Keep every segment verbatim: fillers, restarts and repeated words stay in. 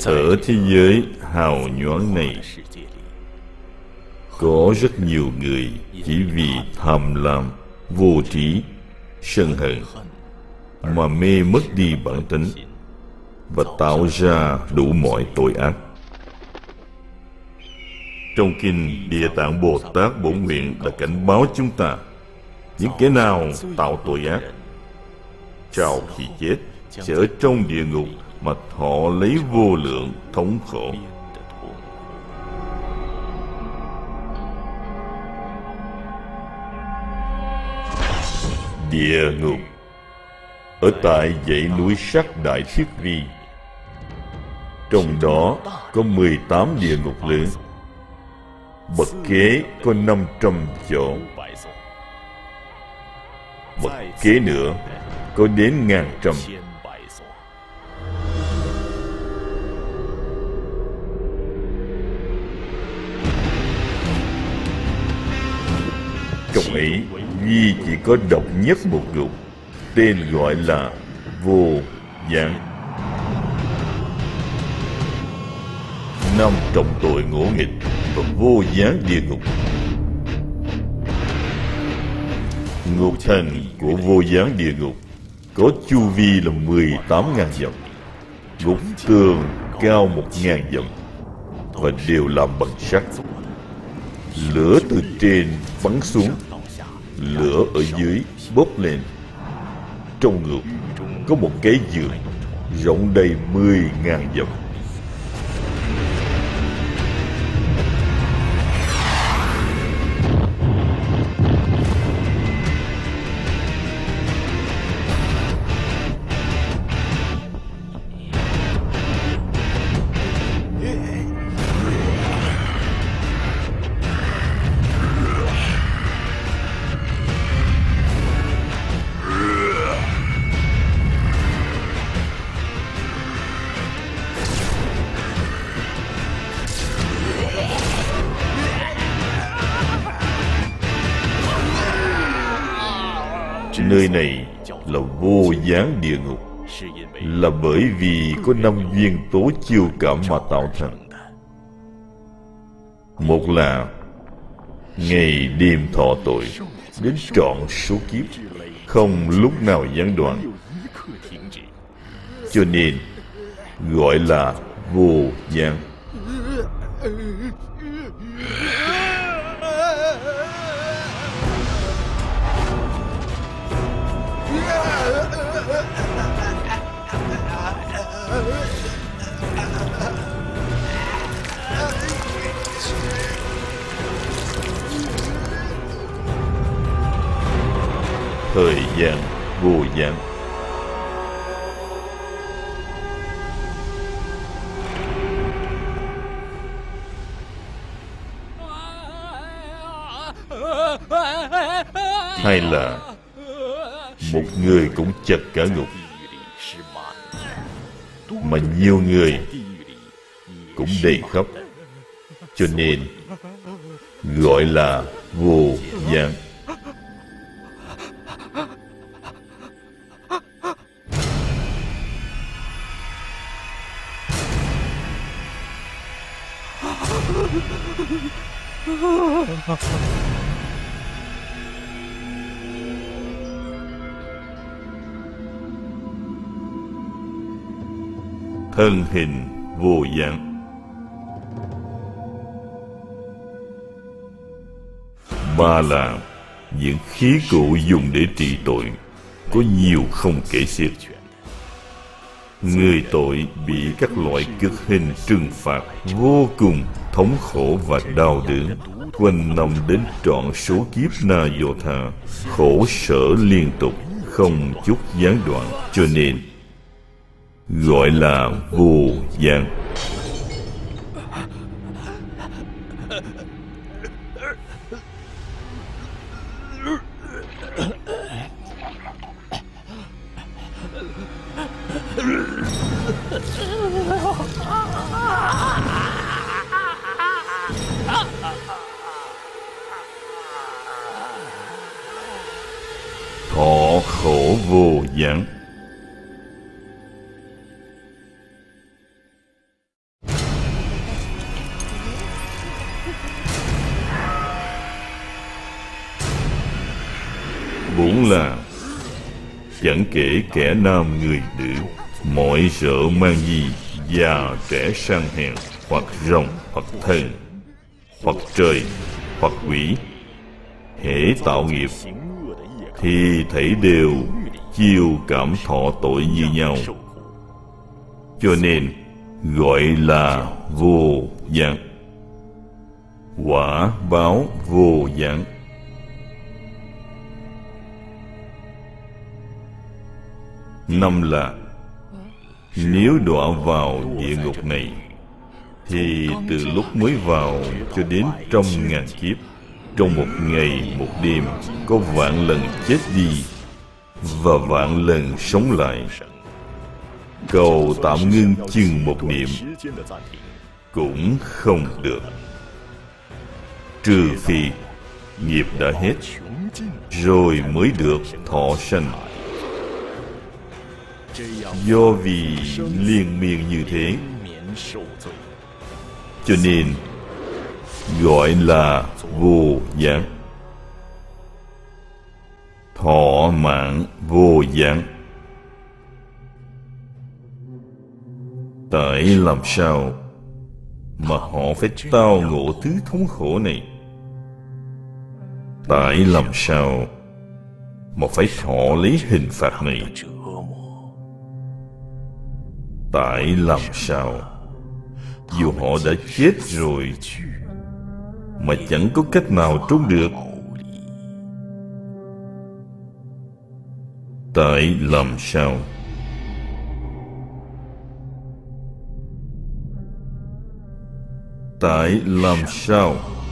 Ở thế giới hào nhoáng này, có rất nhiều người chỉ vì tham lam, vô trí, sân hận mà mê mất đi bản tính và tạo ra đủ mọi tội ác. Trong kinh, Địa Tạng Bồ Tát Bổn Nguyện đã cảnh báo chúng ta, những kẻ nào tạo tội ác, sau khi chết sẽ ở trong địa ngục mà thọ lấy vô lượng thống khổ. Địa ngục ở tại dãy núi Sắc Đại Thiết Vi. Trong đó có mười tám địa ngục lớn, bậc kế có năm trăm chỗ, bậc kế nữa có đến ngàn trăm. Trong ấy duy chỉ có độc nhất một ngục, tên gọi là Vô Gián. Năm trọng tội ngỗ nghịch và vô gián địa ngục. Ngục thành của vô gián địa ngục có chu vi là mười tám ngàn dặm, ngục tường cao một ngàn dặm và đều làm bằng sắt. Lửa từ trên bắn xuống, lửa ở dưới bốc lên. Trong ngục có một cái giường rộng đầy mười ngàn dặm. Nơi này là vô gián địa ngục, là bởi vì có năm duyên tố chiêu cảm mà tạo thành. Một là ngày đêm thọ tội đến trọn số kiếp, không lúc nào gián đoạn, cho nên gọi là vô gián. Thời gian vô gián. Hay là một người cũng chật cả ngục, mà nhiều người cũng đầy khắp, cho nên gọi là vô gián. Thân hình vô gián. Ba là những khí cụ dùng để trị tội, có nhiều không kể xiết. Người tội bị các loại cực hình trừng phạt vô cùng thống khổ và đau đớn, quanh năm đến trọn số kiếp Na Vô Tha, khổ sở liên tục, không chút gián đoạn, cho nên gọi là vô gián. Thọ khổ vô gián. Bốn là chẳng kể kẻ nam người nữ, mọi sợ mang gì, già trẻ sang hèn, hoặc rồng hoặc thần, hoặc trời hoặc quỷ, hễ tạo nghiệp thì thảy đều chiêu cảm thọ tội như nhau, cho nên gọi là vô gián. Quả báo vô gián. Năm là nếu đọa vào địa ngục này thì từ lúc mới vào cho đến trong ngàn kiếp, trong một ngày một đêm có vạn lần chết đi và vạn lần sống lại. Cầu tạm ngưng chừng một niệm cũng không được, trừ phi nghiệp đã hết rồi mới được thọ sanh. Do vì liên miên như thế, cho nên gọi là vô gián. Thọ mạng vô gián. Tại làm sao mà họ phải tao ngộ thứ thống khổ này? Tại làm sao mà phải thọ lấy hình phạt này? Tại làm sao dù họ đã chết rồi mà chẳng có cách nào trốn được? Tại làm sao Tại làm sao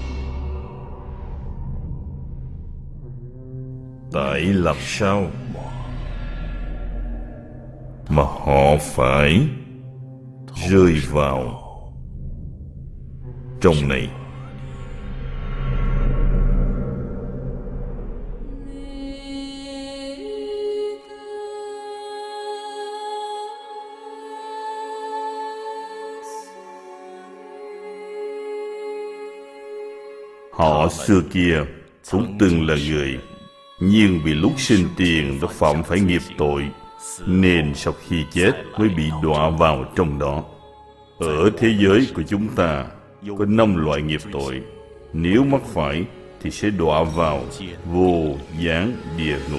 Tại làm sao mà họ phải rơi vào trong này? Họ xưa kia cũng từng là người, nhưng vì lúc sinh tiền đã phạm phải nghiệp tội, nên sau khi chết mới bị đọa vào trong đó. Ở thế giới của chúng ta có năm loại nghiệp tội. Nếu mắc phải thì sẽ đọa vào vô gián địa ngục.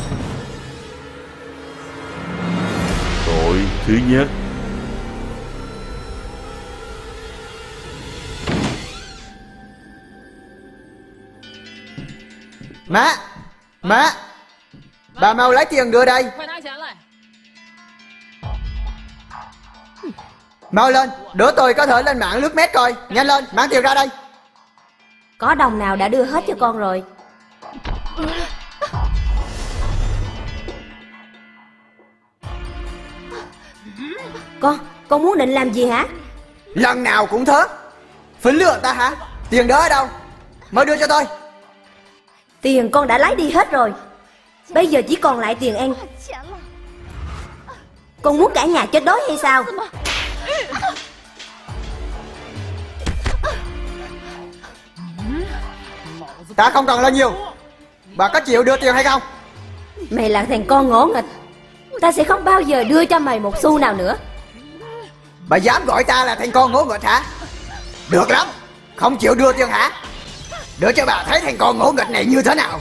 Tội thứ nhất, Má! Má! Bà mau lấy tiền đưa đây. Mau lên, đứa tôi có thể lên mạng lướt mét coi. Nhanh lên, mang tiền ra đây. Có đồng nào đã đưa hết cho con rồi. Con, con muốn định làm gì hả? Lần nào cũng thế. Phỉnh lừa ta hả? Tiền đó ở đâu? Mới đưa cho tôi. Tiền con đã lấy đi hết rồi. Bây giờ chỉ còn lại tiền ăn. Con muốn cả nhà chết đói hay sao? Ta không cần lo nhiều. Bà có chịu đưa tiền hay không? Mày là thằng con ngỗ nghịch. Ta sẽ không bao giờ đưa cho mày một xu nào nữa. Bà dám gọi ta là thằng con ngỗ nghịch hả? Được lắm. Không chịu đưa tiền hả? Để cho bà thấy thằng con ngỗ nghịch này như thế nào.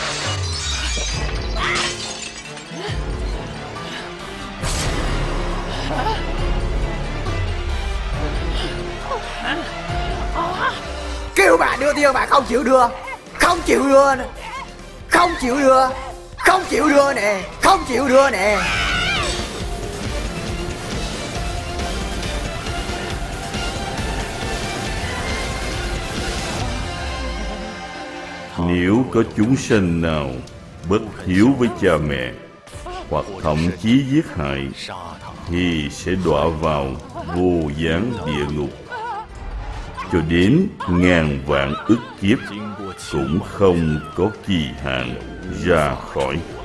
Kêu bà đưa tiền bà không chịu đưa. Không chịu đưa nè. Không chịu đưa. Không chịu đưa nè. Không chịu đưa nè. Nếu có chúng sanh nào bất hiếu với cha mẹ, hoặc thậm chí giết hại, thì sẽ đọa vào vô gián địa ngục cho đến ngàn vạn ức kiếp cũng không có kỳ hạn ra khỏi.